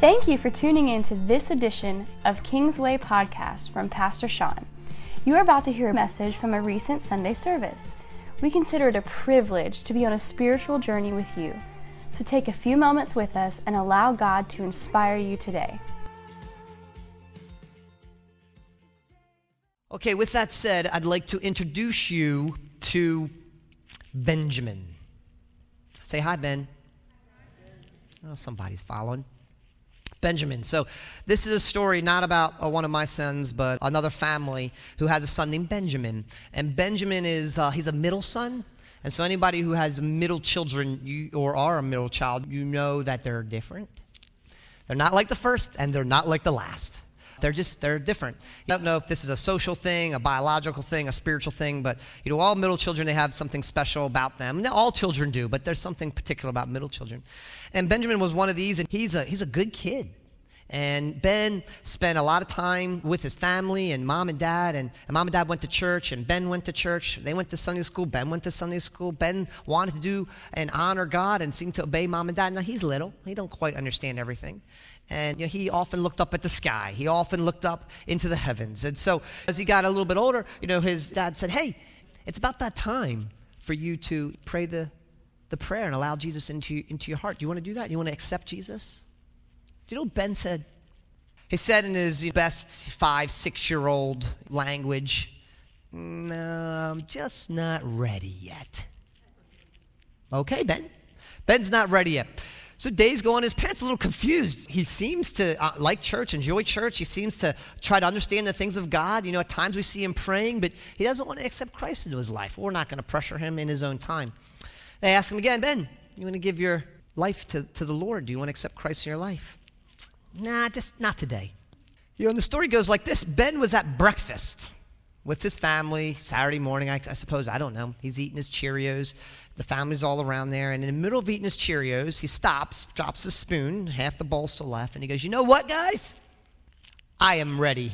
Thank you for tuning in to this edition of Kingsway Podcast from Pastor Sean. You are about to hear a message from a recent Sunday service. We consider it a privilege to be on a spiritual journey with you. So take a few moments with us and allow God to inspire you today. Okay, with that said, I'd like to introduce you to Benjamin. Say hi, Ben. Oh, somebody's following. Benjamin. So this is a story not about one of my sons, but another family who has a son named Benjamin. And Benjamin is, he's a middle son. And so anybody who has middle children or are a middle child, you know that they're different. They're not like the first and they're not like the last. They're different. You don't know if this is a social thing, a biological thing, a spiritual thing, but all middle children, they have something special about them. Now, all children do, but there's something particular about middle children. And Benjamin was one of these, and he's a good kid. And Ben spent a lot of time with his family and mom and dad, and mom and dad went to church, and Ben went to church. They went to Sunday school. Ben went to Sunday school. Ben wanted to do and honor God and seemed to obey mom and dad. Now, he's little. He don't quite understand everything. And he often looked up at the sky. He often looked up into the heavens. And so as he got a little bit older, his dad said, hey, it's about that time for you to pray the prayer and allow Jesus into your heart. Do you want to do that? Do you want to accept Jesus? Do you know what Ben said? He said in his best 5-6-year-old language, no, I'm just not ready yet. Okay, Ben. Ben's not ready yet. So days go on, his parents are a little confused. He seems to like church, enjoy church. He seems to try to understand the things of God. At times we see him praying, but he doesn't want to accept Christ into his life. We're not going to pressure him in his own time. They ask him again, Ben, you want to give your life to the Lord? Do you want to accept Christ in your life? Nah, just not today. And the story goes like this. Ben was at breakfast with his family Saturday morning, I suppose. I don't know. He's eating his Cheerios. The family's all around there. And in the middle of eating his Cheerios, he stops, drops his spoon, half the bowl still left, and he goes, you know what, guys? I am ready.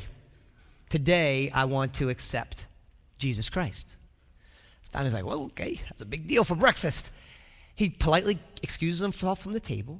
Today, I want to accept Jesus Christ. His family's like, well, okay, that's a big deal for breakfast. He politely excuses himself from the table,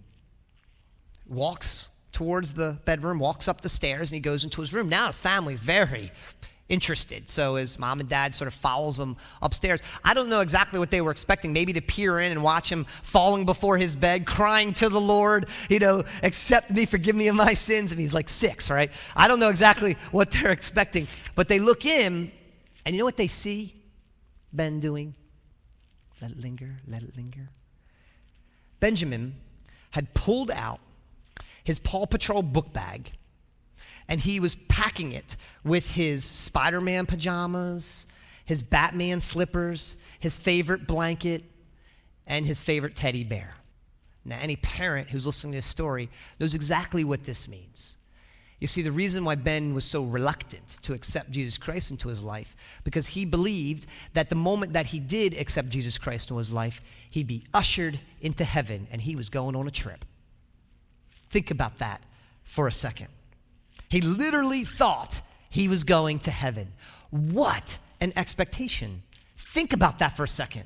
walks towards the bedroom, walks up the stairs, and he goes into his room. Now his family's very interested. So his mom and dad sort of follows him upstairs. I don't know exactly what they were expecting, maybe to peer in and watch him falling before his bed, crying to the Lord, accept me, forgive me of my sins. And he's like 6, right? I don't know exactly what they're expecting, but they look in, and you know what they see Ben doing? Let it linger, let it linger. Benjamin had pulled out his Paw Patrol book bag, and he was packing it with his Spider-Man pajamas, his Batman slippers, his favorite blanket, and his favorite teddy bear. Now, any parent who's listening to this story knows exactly what this means. You see, the reason why Ben was so reluctant to accept Jesus Christ into his life, because he believed that the moment that he did accept Jesus Christ into his life, he'd be ushered into heaven, and he was going on a trip. Think about that for a second. He literally thought he was going to heaven. What an expectation. Think about that for a second.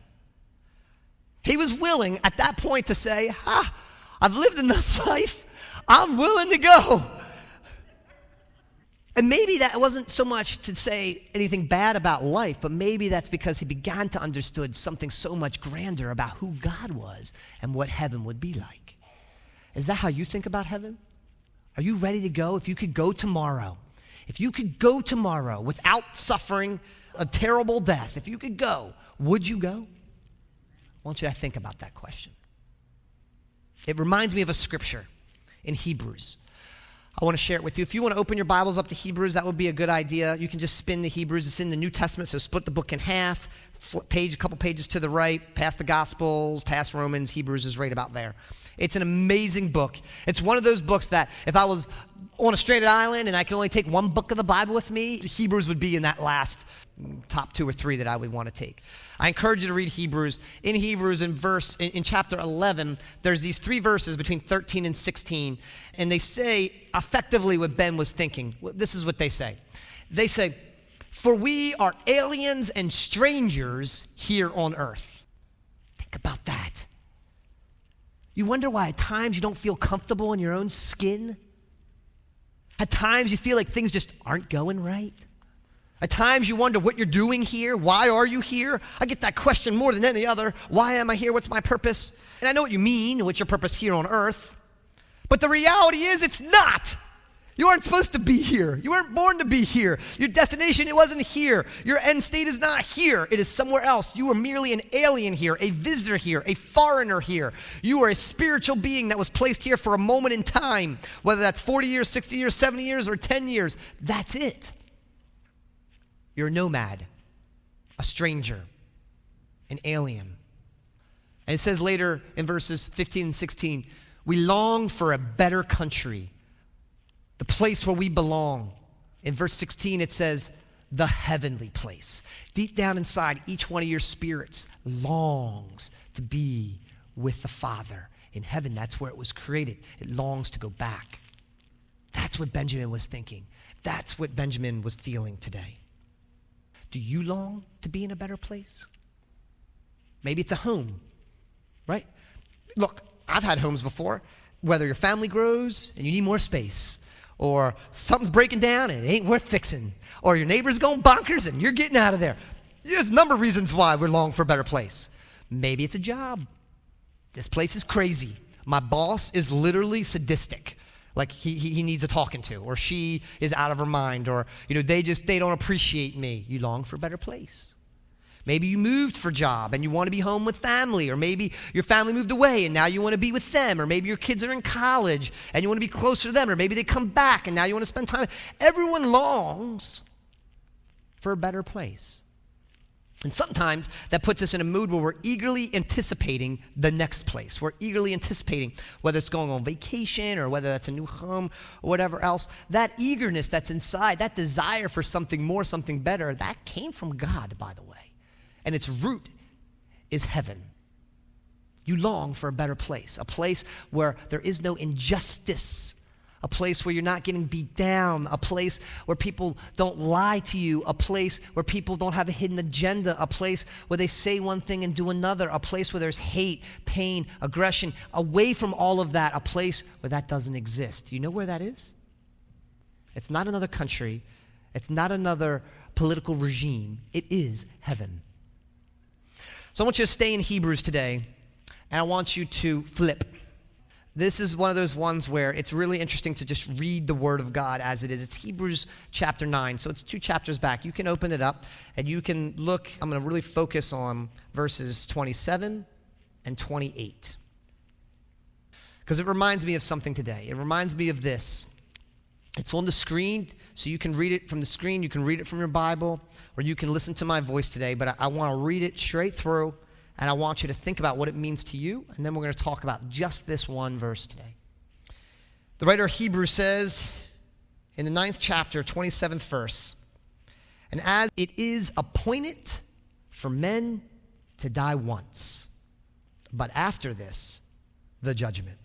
He was willing at that point to say, I've lived enough life. I'm willing to go. And maybe that wasn't so much to say anything bad about life, but maybe that's because he began to understand something so much grander about who God was and what heaven would be like. Is that how you think about heaven? Are you ready to go? If you could go tomorrow without suffering a terrible death, if you could go, would you go? I want you to think about that question. It reminds me of a scripture in Hebrews. I want to share it with you. If you want to open your Bibles up to Hebrews, that would be a good idea. You can just spin to Hebrews. It's in the New Testament, so split the book in half, a couple pages to the right, past the Gospels, past Romans. Hebrews is right about there. It's an amazing book. It's one of those books that if I was on a stranded island and I could only take one book of the Bible with me, Hebrews would be in that last top 2 or 3 that I would want to take. I encourage you to read Hebrews. In Hebrews, in chapter 11, there's these 3 verses between 13 and 16, and they say effectively what Ben was thinking. This is what they say. They say, for we are aliens and strangers here on earth. Think about that. You wonder why at times you don't feel comfortable in your own skin? At times you feel like things just aren't going right? At times you wonder what you're doing here. Why are you here? I get that question more than any other. Why am I here? What's my purpose? And I know what you mean, what's your purpose here on earth. But the reality is it's not. You aren't supposed to be here. You weren't born to be here. Your destination, it wasn't here. Your end state is not here. It is somewhere else. You are merely an alien here, a visitor here, a foreigner here. You are a spiritual being that was placed here for a moment in time, whether that's 40 years, 60 years, 70 years, or 10 years. That's it. You're a nomad, a stranger, an alien. And it says later in verses 15 and 16, we long for a better country, the place where we belong. In verse 16, it says, the heavenly place. Deep down inside, each one of your spirits longs to be with the Father. In heaven, that's where it was created. It longs to go back. That's what Benjamin was thinking. That's what Benjamin was feeling today. Do you long to be in a better place? Maybe it's a home, right? Look, I've had homes before, whether your family grows and you need more space, or something's breaking down and it ain't worth fixing, or your neighbor's going bonkers and you're getting out of there. There's a number of reasons why we're longing for a better place. Maybe it's a job. This place is crazy. My boss is literally sadistic. Like he needs a talking to, or she is out of her mind, or they don't appreciate me. You long for a better place. Maybe you moved for a job and you want to be home with family, or maybe your family moved away and now you want to be with them, or maybe your kids are in college and you want to be closer to them, or maybe they come back and now you want to spend time. Everyone longs for a better place. And sometimes that puts us in a mood where we're eagerly anticipating the next place. We're eagerly anticipating whether it's going on vacation or whether that's a new home or whatever else. That eagerness that's inside, that desire for something more, something better, that came from God, by the way. And its root is heaven. You long for a better place, a place where there is no injustice, a place where you're not getting beat down, a place where people don't lie to you, a place where people don't have a hidden agenda, a place where they say one thing and do another, a place where there's hate, pain, aggression. Away from all of that, a place where that doesn't exist. Do you know where that is? It's not another country. It's not another political regime. It is heaven. So I want you to stay in Hebrews today, and I want you to flip. This is one of those ones where it's really interesting to just read the Word of God as it is. It's Hebrews chapter 9, so it's 2 chapters back. You can open it up, and you can look. I'm going to really focus on verses 27 and 28. Because it reminds me of something today. It reminds me of this. It's on the screen, so you can read it from the screen. You can read it from your Bible, or you can listen to my voice today. But I want to read it straight through. And I want you to think about what it means to you, and then we're going to talk about just this one verse today. The writer of Hebrews says in the 9th chapter, 27th verse, and as it is appointed for men to die once, but after this, the judgment.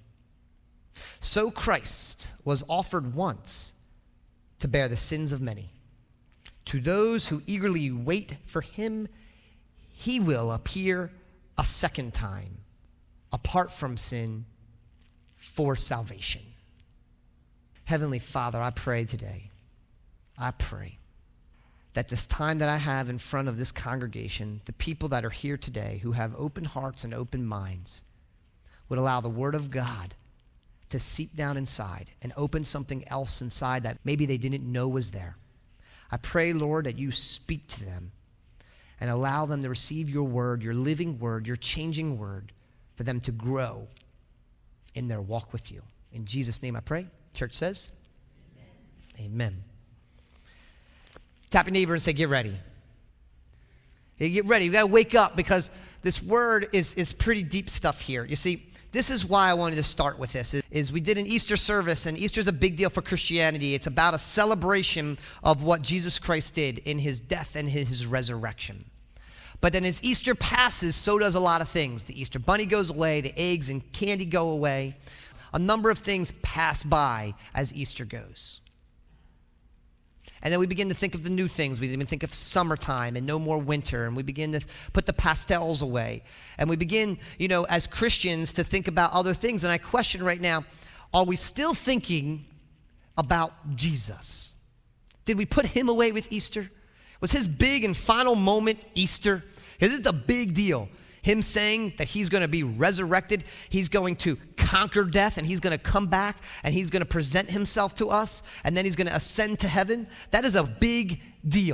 So Christ was offered once to bear the sins of many. To those who eagerly wait for him, he will appear a second time, apart from sin, for salvation. Heavenly Father, I pray today, I pray that this time that I have in front of this congregation, the people that are here today who have open hearts and open minds, would allow the Word of God to seep down inside and open something else inside that maybe they didn't know was there. I pray, Lord, that you speak to them and allow them to receive your word, your living word, your changing word, for them to grow in their walk with you. In Jesus' name I pray. Church says, amen. Amen. Tap your neighbor and say, get ready. Hey, get ready. You got to wake up, because this word is pretty deep stuff here. You see, this is why I wanted to start with this, is we did an Easter service, and Easter's a big deal for Christianity. It's about a celebration of what Jesus Christ did in his death and his resurrection. But then as Easter passes, so does a lot of things. The Easter bunny goes away, the eggs and candy go away. A number of things pass by as Easter goes. And then we begin to think of the new things. We even think of summertime and no more winter. And we begin to put the pastels away. And we begin, as Christians to think about other things. And I question right now, are we still thinking about Jesus? Did we put him away with Easter? Was his big and final moment Easter? Because it's a big deal. Him saying that he's going to be resurrected, he's going to conquer death, and he's going to come back, and he's going to present himself to us, and then he's going to ascend to heaven. That is a big deal.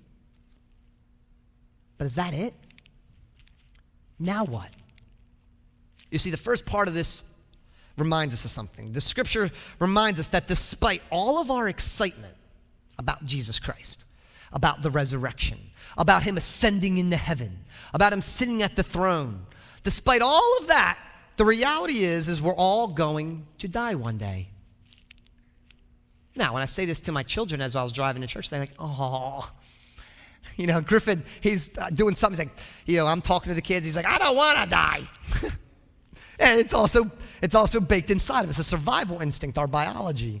But is that it? Now what? You see, the first part of this reminds us of something. The scripture reminds us that despite all of our excitement about Jesus Christ, about the resurrection, about him ascending into heaven, about him sitting at the throne. Despite all of that, the reality is we're all going to die one day. Now, when I say this to my children as I was driving to church, they're like, oh. Griffin, he's doing something. He's like, I'm talking to the kids. He's like, I don't want to die. And it's also baked inside of us, a survival instinct, our biology.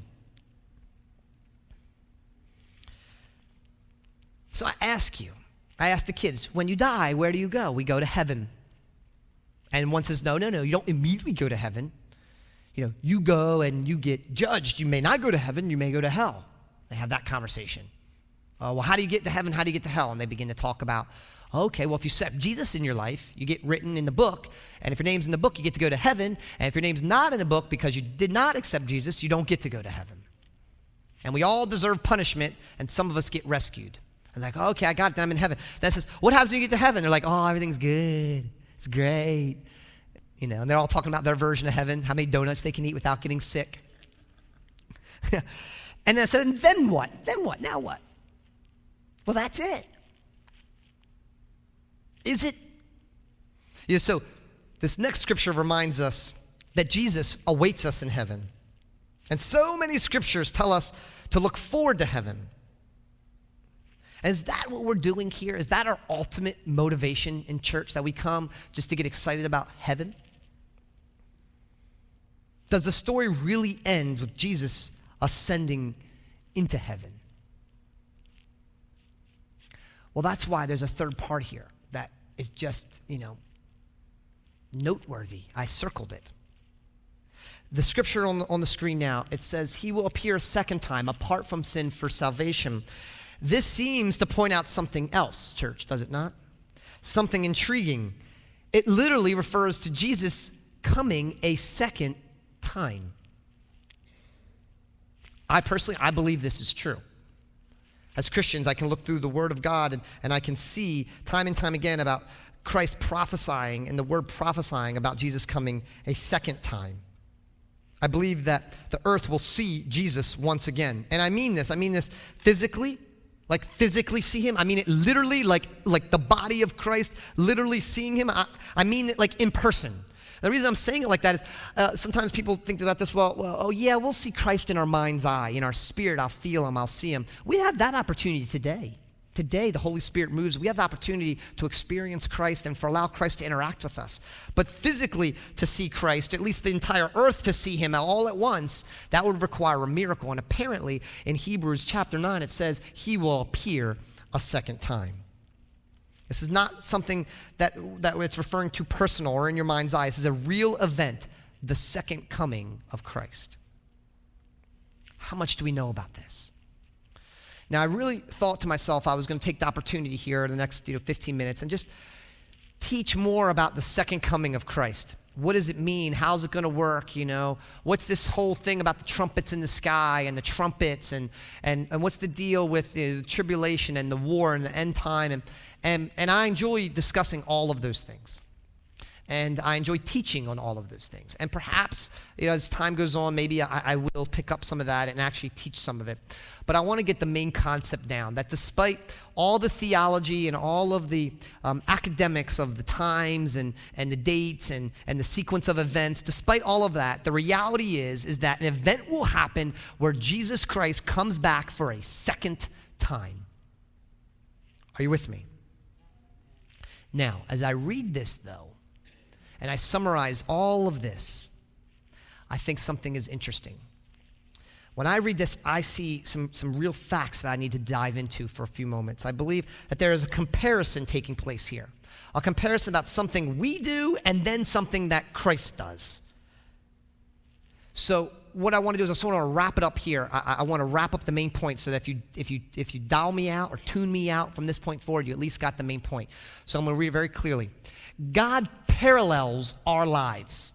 So I ask the kids, when you die, where do you go? We go to heaven. And one says, no, you don't immediately go to heaven. You go and you get judged. You may not go to heaven, you may go to hell. They have that conversation. Well, how do you get to heaven? How do you get to hell? And they begin to talk about, okay, well, if you accept Jesus in your life, you get written in the book. And if your name's in the book, you get to go to heaven. And if your name's not in the book because you did not accept Jesus, you don't get to go to heaven. And we all deserve punishment, and some of us get rescued. And like, okay, I got it, then I'm in heaven. Then it says, what happens when you get to heaven? They're like, oh, everything's good. It's great. And they're all talking about their version of heaven, how many donuts they can eat without getting sick. And then I said, then what? Then what? Now what? Well, that's it. Is it? So this next scripture reminds us that Jesus awaits us in heaven. And so many scriptures tell us to look forward to heaven. Is that what we're doing here? Is that our ultimate motivation in church, that we come just to get excited about heaven? Does the story really end with Jesus ascending into heaven? Well, that's why there's a third part here that is just, noteworthy. I circled it. The scripture on the screen now, it says, he will appear a second time apart from sin for salvation. This seems to point out something else, church, does it not? Something intriguing. It literally refers to Jesus coming a second time. I believe this is true. As Christians, I can look through the Word of God and I can see time and time again about Christ prophesying and the word prophesying about Jesus coming a second time. I believe that the earth will see Jesus once again. And I mean this physically. Like physically see him. I mean it literally, like the body of Christ, literally seeing him. I mean it like in person. The reason I'm saying it like that is sometimes people think about this, we'll see Christ in our mind's eye, in our spirit. I'll feel him, I'll see him. We have that opportunity today. Today, the Holy Spirit moves. We have the opportunity to experience Christ and for allow Christ to interact with us. But physically to see Christ, at least the entire earth to see him all at once, that would require a miracle. And apparently in Hebrews chapter 9, it says he will appear a second time. This is not something that it's referring to personal or in your mind's eye. This is a real event, the second coming of Christ. How much do we know about this? Now, I really thought to myself I was going to take the opportunity here in the next 15 minutes and just teach more about the second coming of Christ. What does it mean? How's it going to work? What's this whole thing about the trumpets in the sky and the trumpets and what's the deal with the tribulation and the war and the end time? And I enjoy discussing all of those things. And I enjoy teaching on all of those things. And perhaps, as time goes on, maybe I will pick up some of that and actually teach some of it. But I want to get the main concept down, that despite all the theology and all of the academics of the times and the dates and the sequence of events, despite all of that, the reality is that an event will happen where Jesus Christ comes back for a second time. Are you with me? Now, as I read this, though, and I summarize all of this, I think something is interesting. When I read this, I see some real facts that I need to dive into for a few moments. I believe that there is a comparison taking place here. A comparison about something we do and then something that Christ does. So what I want to do is I just want to wrap it up here. I want to wrap up the main point so that if you dial me out or tune me out from this point forward, you at least got the main point. So I'm going to read it very clearly. God parallels our lives,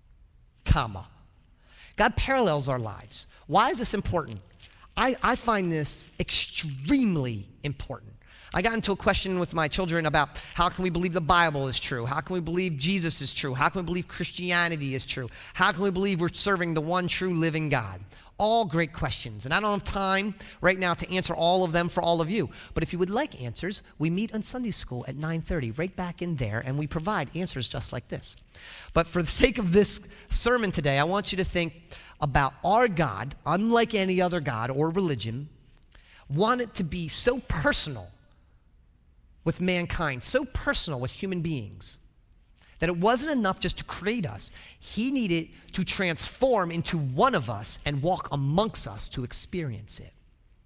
comma. God parallels our lives. Why is this important? I find this extremely important. I got into a question with my children about how can we believe the Bible is true? How can we believe Jesus is true? How can we believe Christianity is true? How can we believe we're serving the one true living God? All great questions. And I don't have time right now to answer all of them for all of you. But if you would like answers, we meet on Sunday school at 9:30, right back in there, and we provide answers just like this. But for the sake of this sermon today, I want you to think about our God, unlike any other God or religion, wanted to be so personal with mankind, so personal with human beings, that it wasn't enough just to create us. He needed to transform into one of us and walk amongst us to experience it.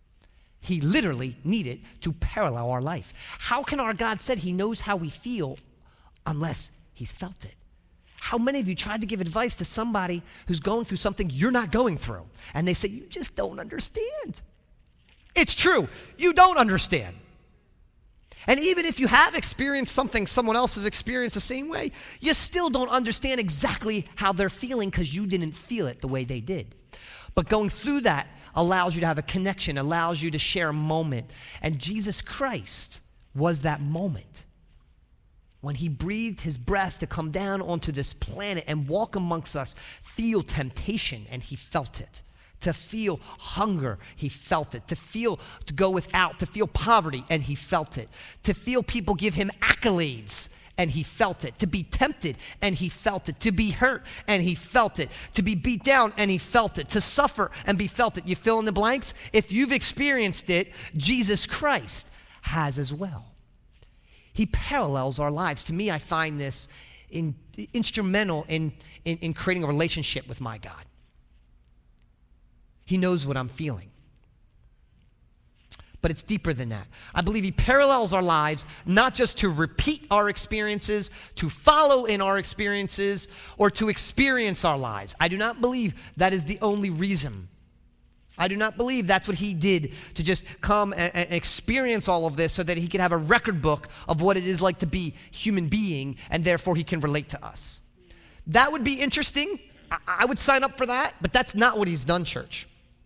He literally needed to parallel our life. How can our God say he knows how we feel unless he's felt it? How many of you tried to give advice to somebody who's going through something you're not going through, and they say, you just don't understand? It's true, you don't understand. And even if you have experienced something someone else has experienced the same way, you still don't understand exactly how they're feeling because you didn't feel it the way they did. But going through that allows you to have a connection, allows you to share a moment. And Jesus Christ was that moment. When he breathed his breath to come down onto this planet and walk amongst us, feel temptation, and he felt it. To feel hunger, he felt it. To go without, to feel poverty, and he felt it. To feel people give him accolades, and he felt it. To be tempted, and he felt it. To be hurt, and he felt it. To be beat down, and he felt it. To suffer, and be felt it. You fill in the blanks? If you've experienced it, Jesus Christ has as well. He parallels our lives. To me, I find this instrumental in creating a relationship with my God. He knows what I'm feeling. But it's deeper than that. I believe he parallels our lives, not just to repeat our experiences, to follow in our experiences, or to experience our lives. I do not believe that is the only reason. I do not believe that's what he did, to just come and experience all of this so that he could have a record book of what it is like to be human being, and therefore he can relate to us. That would be interesting. I would sign up for that, but that's not what he's done, church.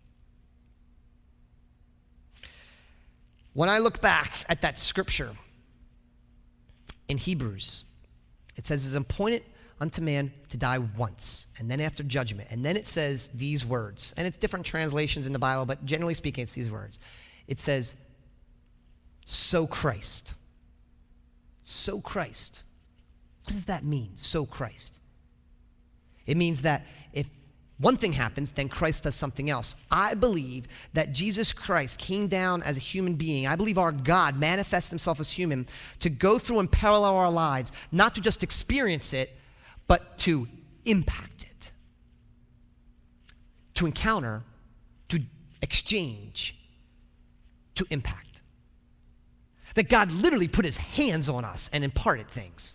When I look back at that scripture in Hebrews, it says it's appointed unto man to die once, and then after judgment. And then it says these words, and it's different translations in the Bible, but generally speaking, it's these words. It says, so Christ. So Christ. What does that mean, so Christ? It means that if one thing happens, then Christ does something else. I believe that Jesus Christ came down as a human being. I believe our God manifests himself as human to go through and parallel our lives, not to just experience it, but to impact it, to encounter, to exchange, to impact. That God literally put his hands on us and imparted things.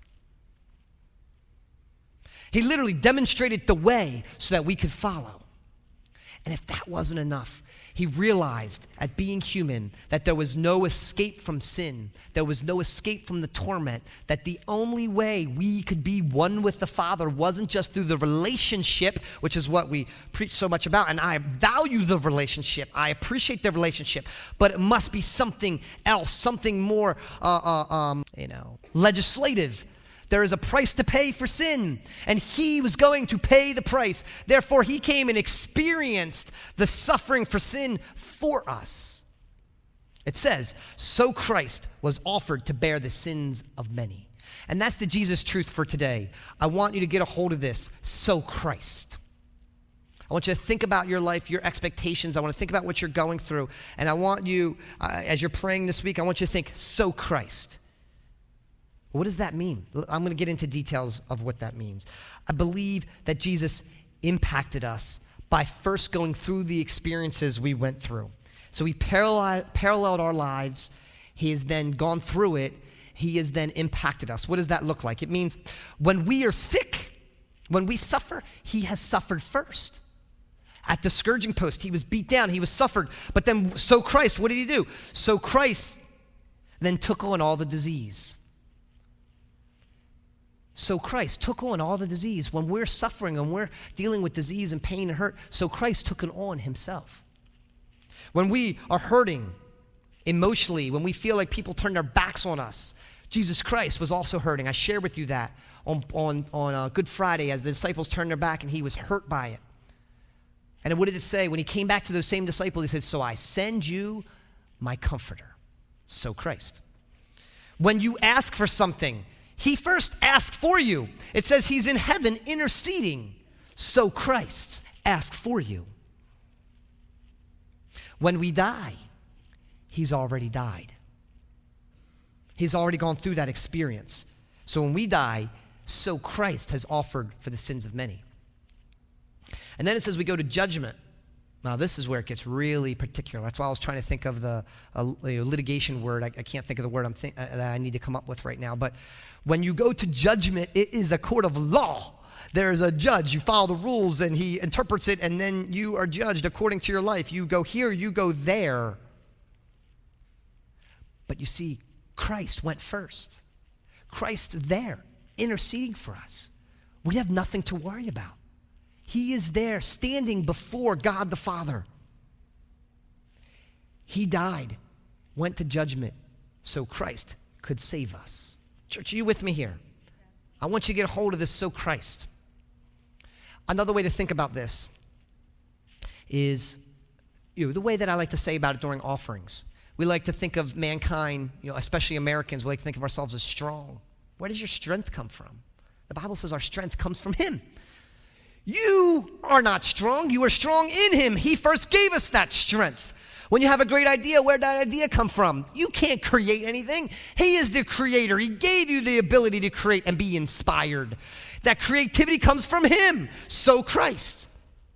He literally demonstrated the way so that we could follow. And if that wasn't enough, he realized at being human that there was no escape from sin. There was no escape from the torment. That the only way we could be one with the Father wasn't just through the relationship, which is what we preach so much about. And I value the relationship. I appreciate the relationship. But it must be something else, something more, legislative. There is a price to pay for sin, and he was going to pay the price. Therefore, he came and experienced the suffering for sin for us. It says, so Christ was offered to bear the sins of many. And that's the Jesus truth for today. I want you to get a hold of this, so Christ. I want you to think about your life, your expectations. I want to think about what you're going through. And I want you, as you're praying this week, I want you to think, so Christ. What does that mean? I'm going to get into details of what that means. I believe that Jesus impacted us by first going through the experiences we went through. So he paralleled our lives. He has then gone through it. He has then impacted us. What does that look like? It means when we are sick, when we suffer, he has suffered first. At the scourging post, he was beat down, he was suffered. But then, so Christ, what did he do? So Christ then took on all the disease. So Christ took on all the disease. When we're suffering and we're dealing with disease and pain and hurt, so Christ took it on himself. When we are hurting emotionally, when we feel like people turn their backs on us, Jesus Christ was also hurting. I shared with you that on Good Friday as the disciples turned their back and he was hurt by it. And what did it say? When he came back to those same disciples, he said, so I send you my comforter. So Christ. When you ask for something, he first asked for you. It says he's in heaven interceding. So Christ asked for you. When we die, he's already died. He's already gone through that experience. So when we die, so Christ has offered for the sins of many. And then it says we go to judgment. Now this is where it gets really particular. That's why I was trying to think of the litigation word. I can't think of the word that I need to come up with right now. But when you go to judgment, it is a court of law. There is a judge. You follow the rules and he interprets it, and then you are judged according to your life. You go here, you go there. But you see, Christ went first. Christ there, interceding for us. We have nothing to worry about. He is there standing before God the Father. He died, went to judgment, so Christ could save us. Church, are you with me here? I want you to get a hold of this, so Christ. Another way to think about this is the way that I like to say about it during offerings. We like to think of mankind, especially Americans, we like to think of ourselves as strong. Where does your strength come from? The Bible says our strength comes from him. You are not strong. You are strong in him. He first gave us that strength. When you have a great idea, where did that idea come from? You can't create anything. He is the creator. He gave you the ability to create and be inspired. That creativity comes from him. So Christ.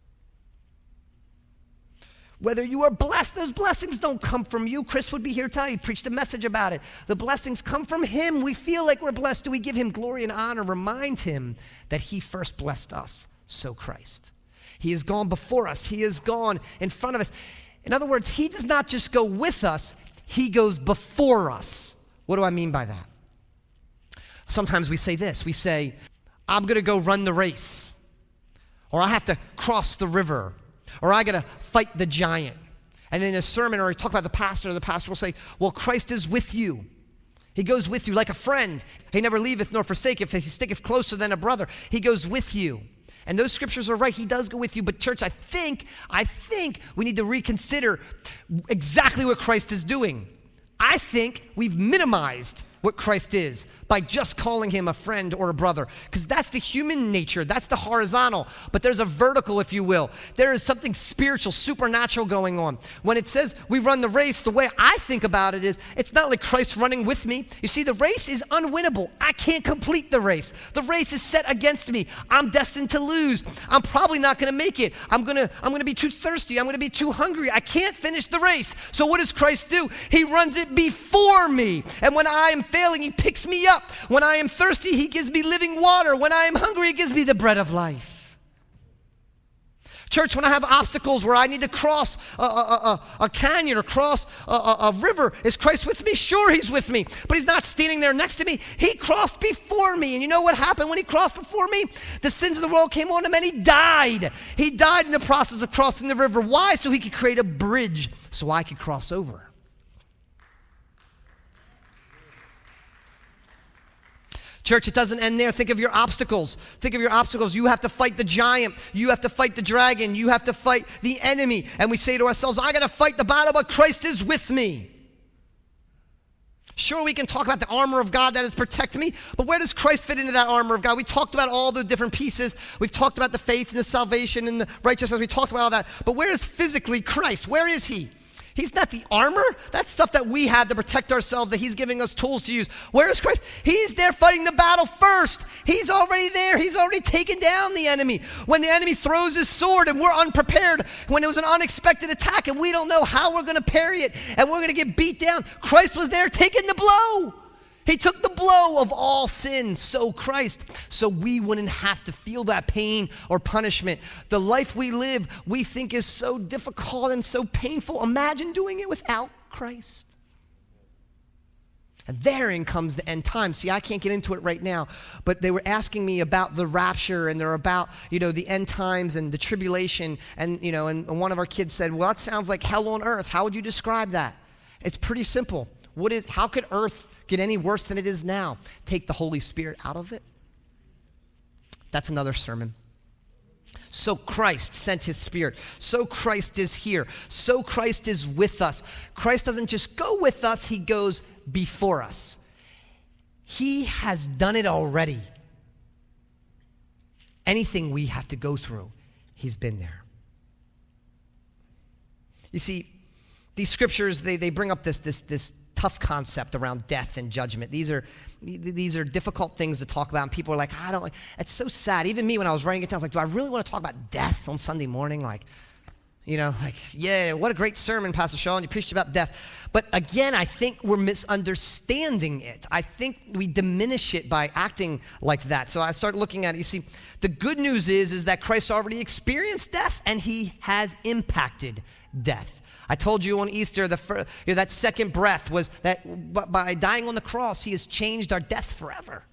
Whether you are blessed, those blessings don't come from you. Chris would be here telling you, preached a message about it. The blessings come from him. We feel like we're blessed. Do we give him glory and honor? Remind him that he first blessed us. So Christ. He has gone before us. He has gone in front of us. In other words, he does not just go with us, he goes before us. What do I mean by that? Sometimes we say this. We say, I'm going to go run the race. Or I have to cross the river. Or I got to fight the giant. And in a sermon, or we talk about the pastor will say, well, Christ is with you. He goes with you like a friend. He never leaveth nor forsaketh. He sticketh closer than a brother. He goes with you. And those scriptures are right. He does go with you. But church, I think we need to reconsider exactly what Christ is doing. I think we've minimized what Christ is by just calling him a friend or a brother, because that's the human nature, that's the horizontal, but there's a vertical, if you will. There is something spiritual, supernatural going on. When it says we run the race, the way I think about it is, it's not like Christ running with me. You see, the race is unwinnable. I can't complete the race. The race is set against me. I'm destined to lose. I'm probably not going to make it. I'm going to be too thirsty. I'm going to be too hungry. I can't finish the race. So what does Christ do? He runs it before me. And when I am failing, he picks me up. When I am thirsty, he gives me living water. When I am hungry, he gives me the bread of life. Church, when I have obstacles where I need to cross a canyon or cross a river, is Christ with me? Sure, he's with me. But he's not standing there next to me. He crossed before me. And you know what happened when he crossed before me? The sins of the world came on him and he died. He died in the process of crossing the river. Why? So he could create a bridge so I could cross over. Church, it doesn't end there. Think of your obstacles. Think of your obstacles. You have to fight the giant. You have to fight the dragon. You have to fight the enemy. And we say to ourselves, I got to fight the battle, but Christ is with me. Sure, we can talk about the armor of God that is protecting me, but where does Christ fit into that armor of God? We talked about all the different pieces. We've talked about the faith and the salvation and the righteousness. We talked about all that. But where is physically Christ? Where is he? He's not the armor. That's stuff that we have to protect ourselves, that he's giving us tools to use. Where is Christ? He's there fighting the battle first. He's already there. He's already taken down the enemy. When the enemy throws his sword and we're unprepared, when it was an unexpected attack and we don't know how we're going to parry it and we're going to get beat down, Christ was there taking the blow. He took the blow of all sin, so we wouldn't have to feel that pain or punishment. The life we live, we think is so difficult and so painful. Imagine doing it without Christ. And therein comes the end time. See, I can't get into it right now, but they were asking me about the rapture, and they're about, the end times and the tribulation. And, and one of our kids said, well, that sounds like hell on earth. How would you describe that? It's pretty simple. How could earth get any worse than it is now? Take the Holy Spirit out of it. That's another sermon. So Christ sent his Spirit. So Christ is here. So Christ is with us. Christ doesn't just go with us, he goes before us. He has done it already. Anything we have to go through, he's been there. You see, these scriptures, they bring up this tough concept around death and judgment. These are difficult things to talk about, and people are like, it's so sad. Even me, when I was writing it down, I was like, do I really want to talk about death on Sunday morning? Yeah, what a great sermon, Pastor Sean, you preached about death. But again, I think we're misunderstanding it. I think we diminish it by acting like that. So I started looking at it. You see, the good news is that Christ already experienced death, and he has impacted death. I told you on Easter, that second breath was that by dying on the cross, he has changed our death forever.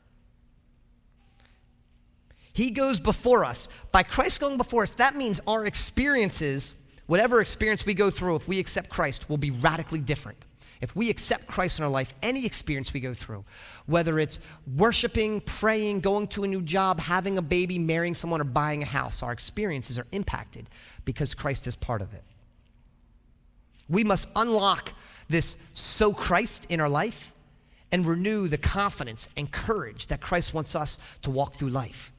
He goes before us. By Christ going before us, that means our experiences, whatever experience we go through, if we accept Christ, will be radically different. If we accept Christ in our life, any experience we go through, whether it's worshiping, praying, going to a new job, having a baby, marrying someone, or buying a house, our experiences are impacted because Christ is part of it. We must unlock this so Christ in our life and renew the confidence and courage that Christ wants us to walk through life.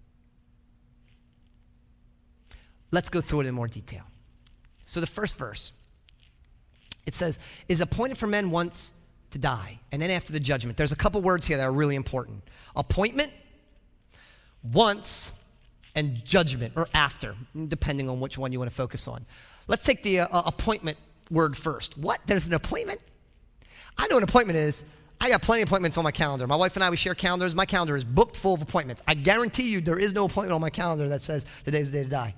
Let's go through it in more detail. So the first verse, it says, is appointed for men once to die, and then after the judgment. There's a couple words here that are really important. Appointment, once, and judgment, or after, depending on which one you want to focus on. Let's take the appointment word first. What? There's an appointment? I know what an appointment is. I got plenty of appointments on my calendar. My wife and I, we share calendars. My calendar is booked full of appointments. I guarantee you there is no appointment on my calendar that says today's the day to die.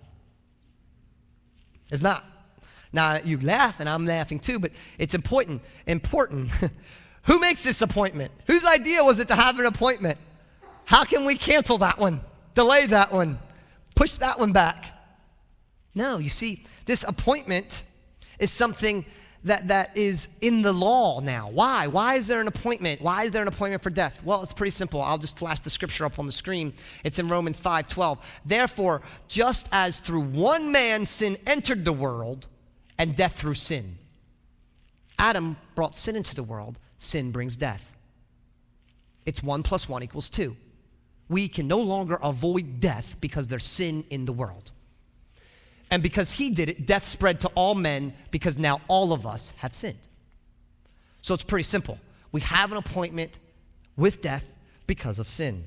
It's not. Now, you laugh, and I'm laughing too, but it's important. Who makes this appointment? Whose idea was it to have an appointment? How can we cancel that one? Delay that one? Push that one back? No, you see, this appointment is something that is in the law now. Why? Why is there an appointment? Why is there an appointment for death? Well, it's pretty simple. I'll just flash the scripture up on the screen. It's in Romans 5:12. Therefore, just as through one man sin entered the world, and death through sin. Adam brought sin into the world. Sin brings death. It's 1 + 1 = 2. We can no longer avoid death because there's sin in the world. And because he did it, death spread to all men because now all of us have sinned. So it's pretty simple. We have an appointment with death because of sin.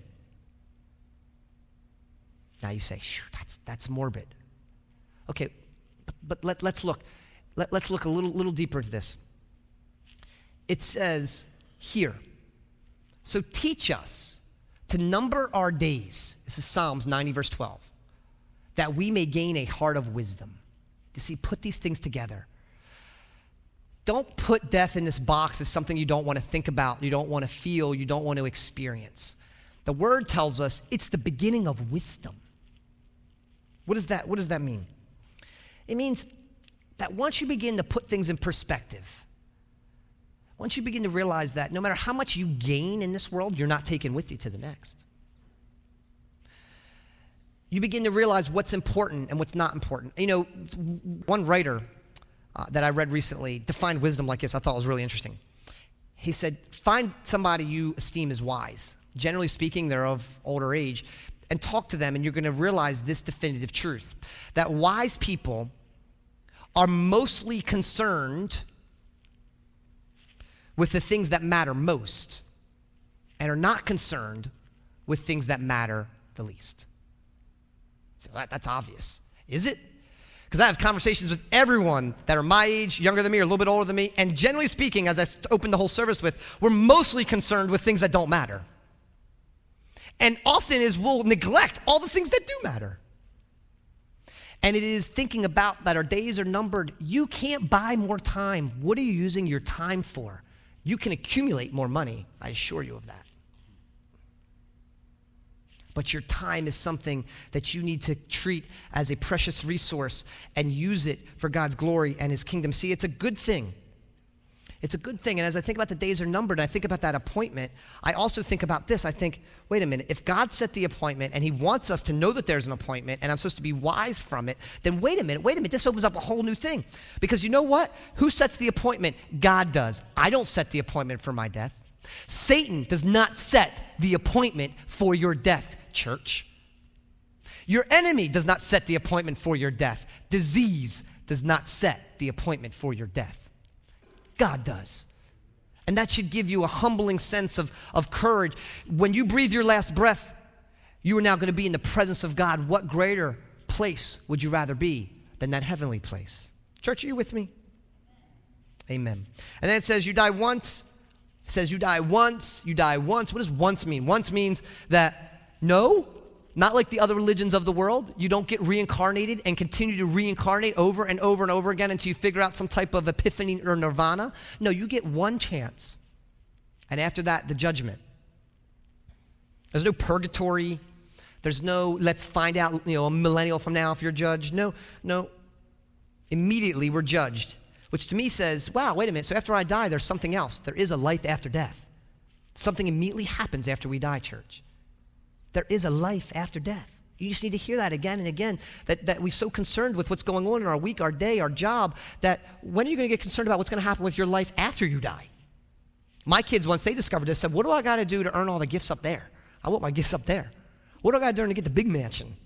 Now you say, that's morbid. Okay, but let's look. Let's look a little deeper into this. It says here, so teach us to number our days. This is Psalms 90, verse 12. That we may gain a heart of wisdom. You see, put these things together. Don't put death in this box as something you don't want to think about, you don't want to feel, you don't want to experience. The word tells us it's the beginning of wisdom. What does that mean? It means that once you begin to put things in perspective, once you begin to realize that no matter how much you gain in this world, you're not taking with you to the next. You begin to realize what's important and what's not important. You know, one writer that I read recently defined wisdom like this. I thought it was really interesting. He said, find somebody you esteem as wise. Generally speaking, they're of older age. And talk to them, and you're going to realize this definitive truth. That wise people are mostly concerned with the things that matter most and are not concerned with things that matter the least. So that's obvious. Is it? Because I have conversations with everyone that are my age, younger than me, or a little bit older than me, and generally speaking, as I opened the whole service with, we're mostly concerned with things that don't matter. And often we'll neglect all the things that do matter. And it is thinking about that our days are numbered. You can't buy more time. What are you using your time for? You can accumulate more money, I assure you of that. But your time is something that you need to treat as a precious resource and use it for God's glory and his kingdom. See, it's a good thing. It's a good thing. And as I think about the days are numbered, and I think about that appointment, I also think about this. I think, wait a minute, if God set the appointment and he wants us to know that there's an appointment and I'm supposed to be wise from it, then wait a minute, this opens up a whole new thing. Because you know what? Who sets the appointment? God does. I don't set the appointment for my death. Satan does not set the appointment for your death, church. Your enemy does not set the appointment for your death. Disease does not set the appointment for your death. God does. And that should give you a humbling sense of courage. When you breathe your last breath, you are now going to be in the presence of God. What greater place would you rather be than that heavenly place? Church, are you with me? Amen. And then it says you die once. It says you die once, you die once. What does once mean? Once means that no, not like the other religions of the world. You don't get reincarnated and continue to reincarnate over and over and over again until you figure out some type of epiphany or nirvana. No, you get one chance. And after that, the judgment. There's no purgatory. There's no, let's find out, a millennial from now if you're judged. No. Immediately we're judged. Which to me says, wow, wait a minute, so after I die, there's something else. There is a life after death. Something immediately happens after we die, church. There is a life after death. You just need to hear that again and again, that we're so concerned with what's going on in our week, our day, our job, that when are you going to get concerned about what's going to happen with your life after you die? My kids, once they discovered this, said, what do I got to do to earn all the gifts up there? I want my gifts up there. What do I got to do to get the big mansion?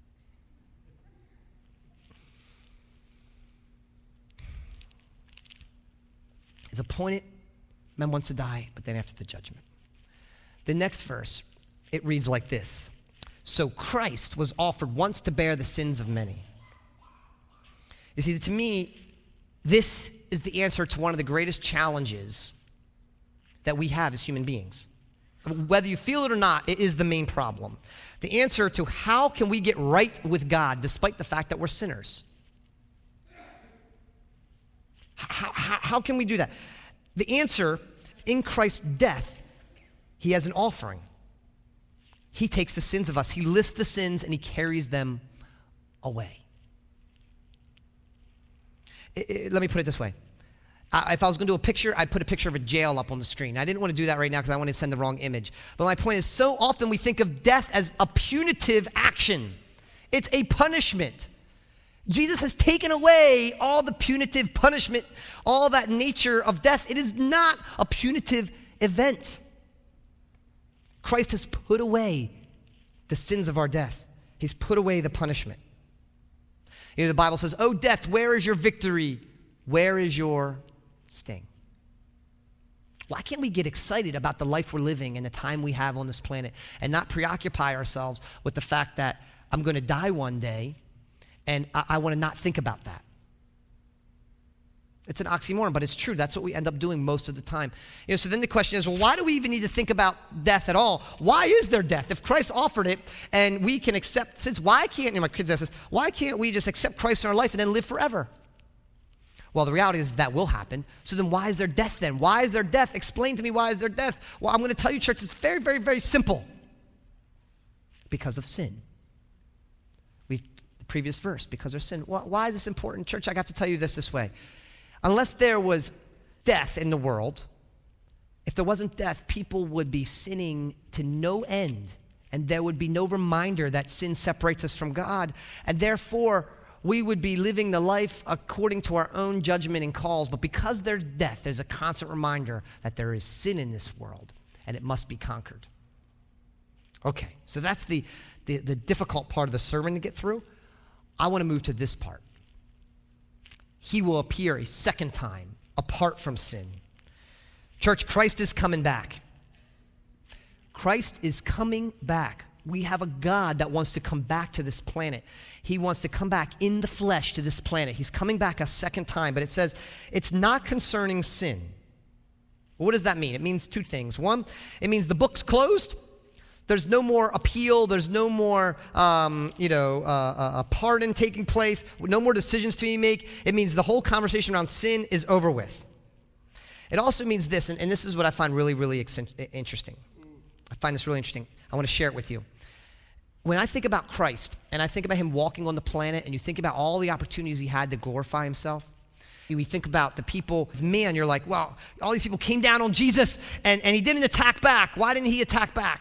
Is appointed, man wants to die, but then after the judgment. The next verse, it reads like this. So Christ was offered once to bear the sins of many. You see, to me, this is the answer to one of the greatest challenges that we have as human beings. Whether you feel it or not, it is the main problem. The answer to how can we get right with God despite the fact that we're sinners. How can we do that? The answer, in Christ's death, he has an offering. He takes the sins of us. He lists the sins and he carries them away. Let me put it this way. If I was going to do a picture, I'd put a picture of a jail up on the screen. I didn't want to do that right now because I want to send the wrong image. But my point is, so often we think of death as a punitive action. It's a punishment. Jesus has taken away all the punitive punishment, all that nature of death. It is not a punitive event. Christ has put away the sins of our death. He's put away the punishment. The Bible says, "Oh, death, where is your victory? Where is your sting?" Why can't we get excited about the life we're living and the time we have on this planet and not preoccupy ourselves with the fact that I'm going to die one day? And I want to not think about that. It's an oxymoron, but it's true. That's what we end up doing most of the time. So then the question is, well, why do we even need to think about death at all? Why is there death? If Christ offered it and we can accept sins, why can't, my kids ask this, why can't we just accept Christ in our life and then live forever? Well, the reality is that will happen. So then why is there death then? Why is there death? Explain to me, why is there death? Well, I'm going to tell you, church, it's very, very, very simple. Because of sin. Previous verse, because of sin. Why is this important, church? I got to tell you this way. Unless there was death in the world, if there wasn't death, people would be sinning to no end, and there would be no reminder that sin separates us from God, and therefore we would be living the life according to our own judgment and calls. But because there's death, there's a constant reminder that there is sin in this world, and it must be conquered. Okay, so that's the difficult part of the sermon to get through. I want to move to this part. he will appear a second time apart from sin. Church, Christ is coming back. Christ is coming back. We have a God that wants to come back to this planet. He wants to come back in the flesh to this planet. He's coming back a second time, but it says it's not concerning sin. What does that mean? It means two things. One, it means the book's closed. There's no more appeal. There's no more, a pardon taking place. No more decisions to be made. It means the whole conversation around sin is over with. It also means this, and this is what I find really, really interesting. I find this really interesting. I want to share it with you. When I think about Christ, and I think about him walking on the planet, and you think about all the opportunities he had to glorify himself, we think about the people, man, you're like, well, all these people came down on Jesus, and he didn't attack back. Why didn't he attack back?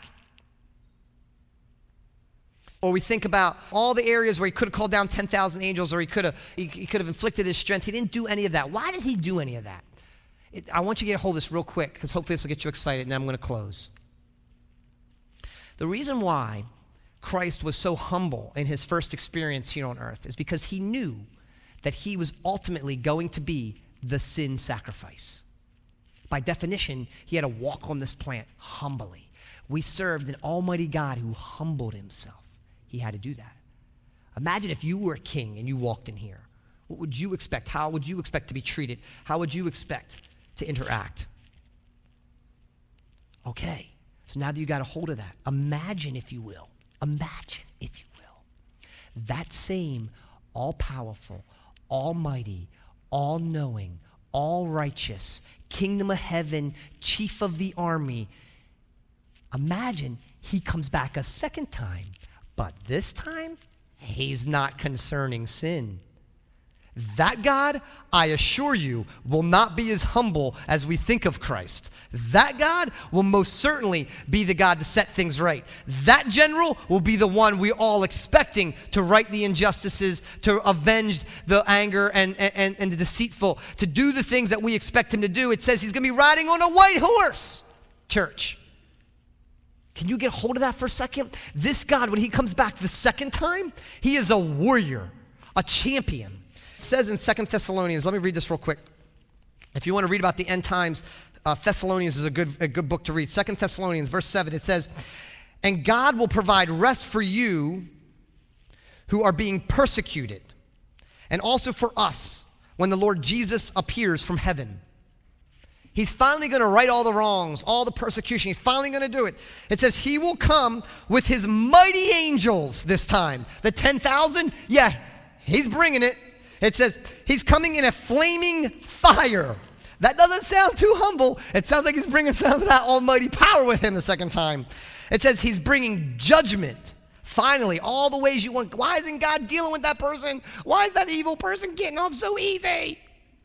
Or we think about all the areas where he could have called down 10,000 angels, or he could have inflicted his strength. He didn't do any of that. Why did he do any of that? I want you to get a hold of this real quick, because hopefully this will get you excited, and then I'm going to close. The reason why Christ was so humble in his first experience here on earth is because he knew that he was ultimately going to be the sin sacrifice. By definition, he had to walk on this planet humbly. We served an almighty God who humbled himself. He had to do that. Imagine if you were a king and you walked in here. What would you expect? How would you expect to be treated? How would you expect to interact? Okay, so now that you got a hold of that, imagine, if you will, that same all-powerful, almighty, all-knowing, all-righteous, kingdom of heaven, chief of the army. Imagine he comes back a second time, but this time, he's not concerning sin. That God, I assure you, will not be as humble as we think of Christ. That God will most certainly be the God to set things right. That general will be the one we're all expecting to right the injustices, to avenge the anger and the deceitful, to do the things that we expect him to do. It says he's going to be riding on a white horse, church. Can you get hold of that for a second? This God, when he comes back the second time, he is a warrior, a champion. It says in 2 Thessalonians, let me read this real quick. If you want to read about the end times, Thessalonians is a good book to read. 2 Thessalonians, verse 7, it says, and God will provide rest for you who are being persecuted, and also for us when the Lord Jesus appears from heaven. He's finally going to right all the wrongs, all the persecution. He's finally going to do it. It says he will come with his mighty angels this time. The 10,000, yeah, he's bringing it. It says he's coming in a flaming fire. That doesn't sound too humble. It sounds like he's bringing some of that almighty power with him the second time. It says he's bringing judgment. Finally, all the ways you want. Why isn't God dealing with that person? Why is that evil person getting off so easy?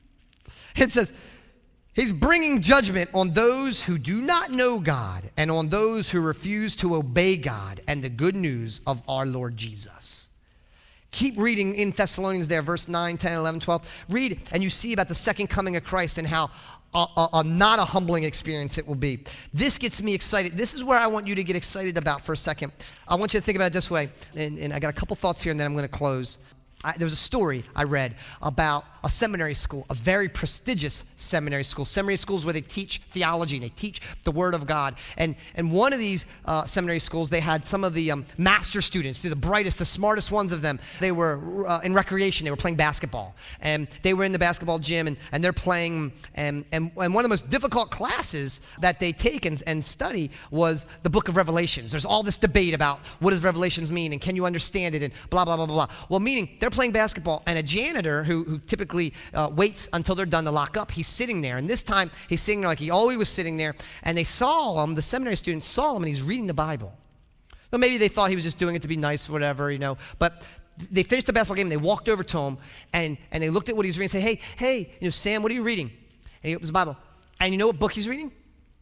It says he's bringing judgment on those who do not know God and on those who refuse to obey God and the good news of our Lord Jesus. Keep reading in Thessalonians there, verse 9, 10, 11, 12. Read, and you see about the second coming of Christ and how not a humbling experience it will be. This gets me excited. This is where I want you to get excited about for a second. I want you to think about it this way, and I got a couple thoughts here, and then I'm going to close. There was a story I read about a seminary school, a very prestigious seminary school. Seminary schools where they teach theology and they teach the Word of God. And one of these seminary schools, they had some of the master students, the brightest, the smartest ones of them. They were in recreation. They were playing basketball. And they were in the basketball gym and they're playing. And one of the most difficult classes that they take and study was the book of Revelations. There's all this debate about what does Revelations mean and can you understand it and blah, blah, blah, blah, blah. Well, meaning they're playing basketball, and a janitor who typically waits until they're done to lock up, he's sitting there. And this time, he's sitting there like he always was sitting there. And they saw him, the seminary students saw him, and he's reading the Bible. So maybe they thought he was just doing it to be nice or whatever, But they finished the basketball game, and they walked over to him, and they looked at what he was reading and said, hey, Sam, what are you reading? And he opens the Bible. And you know what book he's reading?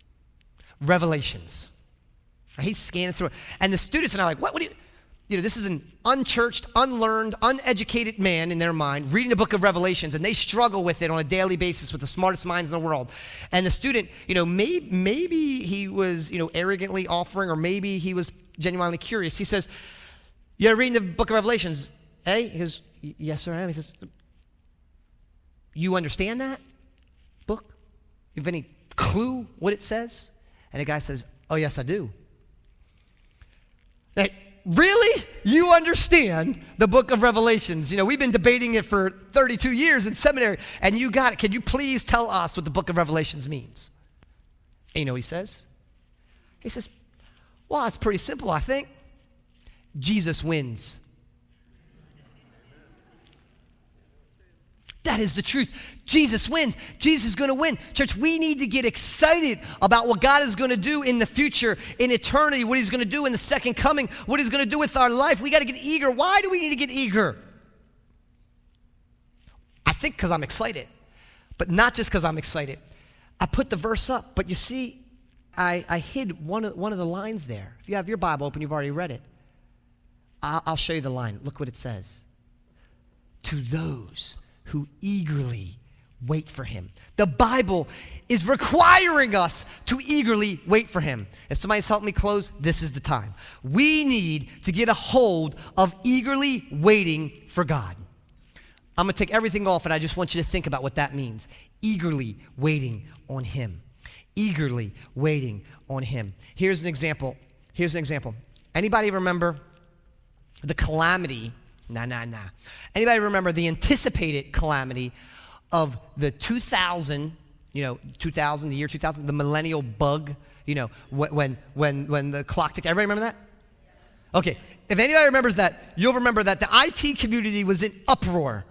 Revelations. And he's scanning through it. And the students are now like, what do you... this is an unchurched, unlearned, uneducated man in their mind reading the book of Revelations, and they struggle with it on a daily basis with the smartest minds in the world. And the student, maybe he was, arrogantly offering, or maybe he was genuinely curious. He says, you're reading the book of Revelations, eh? He goes, yes, sir, I am. He says, you understand that book? You have any clue what it says? And the guy says, oh, yes, I do. Like, really? You understand the book of Revelations? You know, we've been debating it for 32 years in seminary, and you got it. Can you please tell us what the book of Revelations means? And you know what he says? He says, well, it's pretty simple, I think. Jesus wins. That is the truth. Jesus wins. Jesus is going to win. Church, we need to get excited about what God is going to do in the future, in eternity, what he's going to do in the second coming, what he's going to do with our life. We got to get eager. Why do we need to get eager? I think because I'm excited, but not just because I'm excited. I put the verse up, but you see, I hid one of the lines there. If you have your Bible open, you've already read it. I'll show you the line. Look what it says. To those who eagerly wait for him. The Bible is requiring us to eagerly wait for him. If somebody's helping me close, this is the time. We need to get a hold of eagerly waiting for God. I'm going to take everything off, and I just want you to think about what that means. Eagerly waiting on him. Eagerly waiting on him. Here's an example. Anybody remember the calamity? Nah. Anybody remember the anticipated calamity of the 2000, the year 2000, the millennial bug, when the clock ticked? Everybody remember that? Okay, if anybody remembers that, you'll remember that the IT community was in uproar.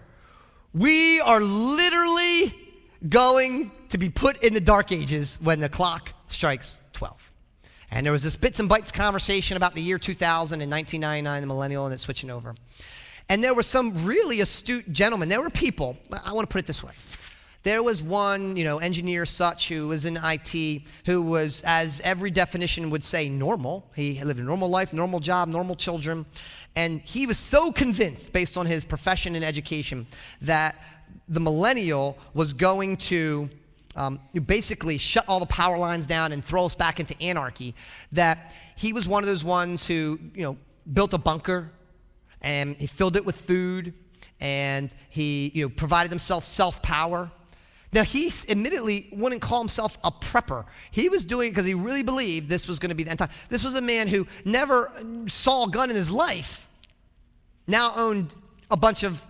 We are literally going to be put in the dark ages when the clock strikes 12. And there was this bits and bytes conversation about the year 2000 and 1999, the millennial, and it's switching over. And there were some really astute gentlemen. There were people, I want to put it this way. There was one, engineer such who was in IT who was, as every definition would say, normal. He lived a normal life, normal job, normal children. And he was so convinced, based on his profession and education, that the millennial was going to basically shut all the power lines down and throw us back into anarchy, that he was one of those ones who, built a bunker, and he filled it with food, and he provided himself self-power. Now, he admittedly wouldn't call himself a prepper. He was doing it because he really believed this was going to be the end time. This was a man who never saw a gun in his life, now owned a bunch of,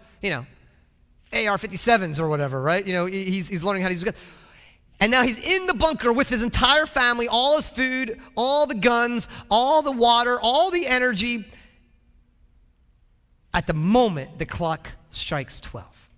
AR-57s or whatever, right? He's learning how to use a gun. And now he's in the bunker with his entire family, all his food, all the guns, all the water, all the energy. At the moment the clock strikes 12.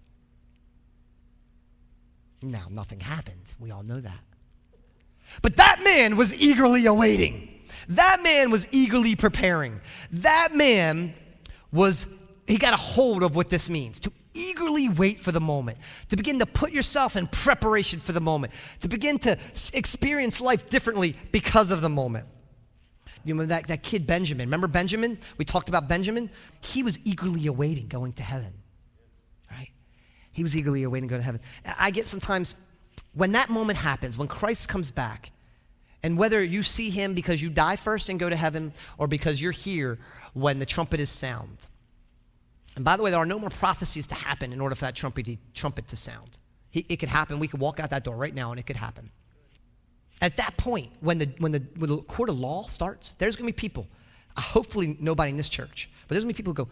Now, nothing happened. We all know that. But that man was eagerly awaiting. That man was eagerly preparing. That man he got a hold of what this means. To eagerly wait for the moment. To begin to put yourself in preparation for the moment. To begin to experience life differently because of the moment. You remember that kid Benjamin? Remember Benjamin? We talked about Benjamin. He was eagerly awaiting going to heaven, right? He was eagerly awaiting going to heaven. I get sometimes, when that moment happens, when Christ comes back, and whether you see him because you die first and go to heaven, or because you're here when the trumpet is sound. And by the way, there are no more prophecies to happen in order for that trumpet to sound. It could happen. We could walk out that door right now, and it could happen. At that point, when the court of law starts, there's going to be people, hopefully nobody in this church, but there's going to be people who go,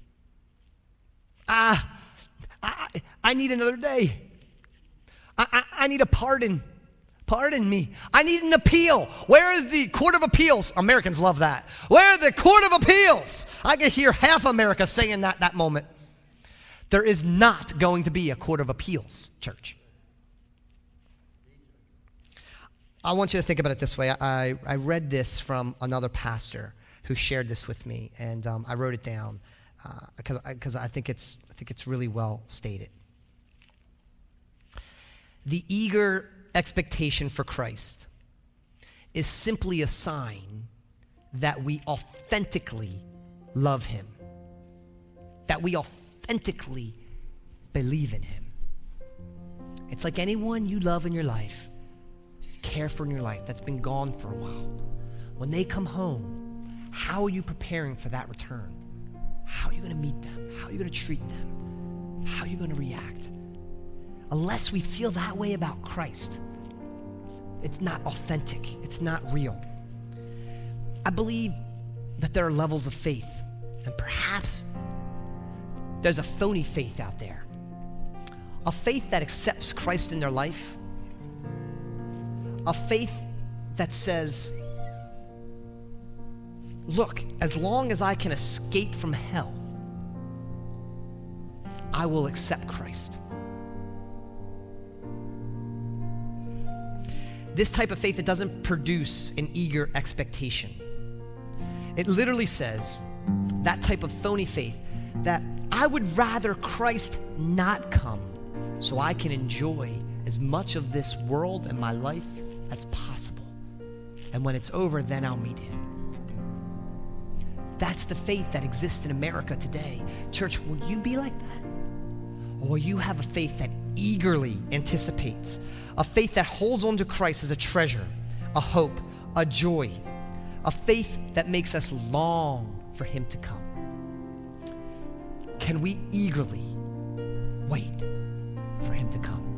I need another day. I need a pardon. Pardon me. I need an appeal. Where is the court of appeals? Americans love that. Where are the court of appeals? I can hear half America saying that moment. There is not going to be a court of appeals, church. I want you to think about it this way. I read this from another pastor who shared this with me, and I wrote it down because I think it's really well stated. The eager expectation for Christ is simply a sign that we authentically love him, that we authentically believe in him. It's like anyone you love in your life, care for in your life, that's been gone for a while. When they come home, how are you preparing for that return? How are you going to meet them? How are you going to treat them? How are you going to react? unless we feel that way about Christ, it's not authentic, it's not real. I believe that there are levels of faith, and perhaps there's a phony faith out there. A faith that accepts Christ in their life. A faith that says, look, as long as I can escape from hell, I will accept Christ. This type of faith that doesn't produce an eager expectation. It literally says, that type of phony faith, that I would rather Christ not come so I can enjoy as much of this world and my life as possible. And when it's over, then I'll meet him. That's the faith that exists in America today. Church, will you be like that? Or will you have a faith that eagerly anticipates, a faith that holds on to Christ as a treasure, a hope, a joy, a faith that makes us long for him to come? Can we eagerly wait for him to come?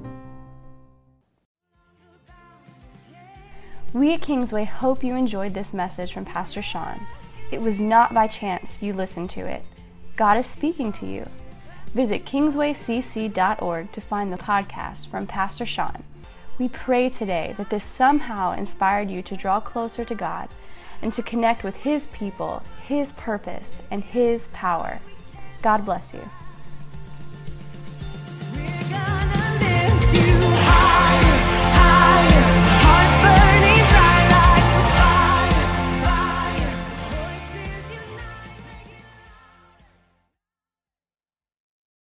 We at Kingsway hope you enjoyed this message from Pastor Sean. It was not by chance you listened to it. God is speaking to you. Visit kingswaycc.org to find the podcast from Pastor Sean. We pray today that this somehow inspired you to draw closer to God and to connect with his people, his purpose, and his power. God bless you.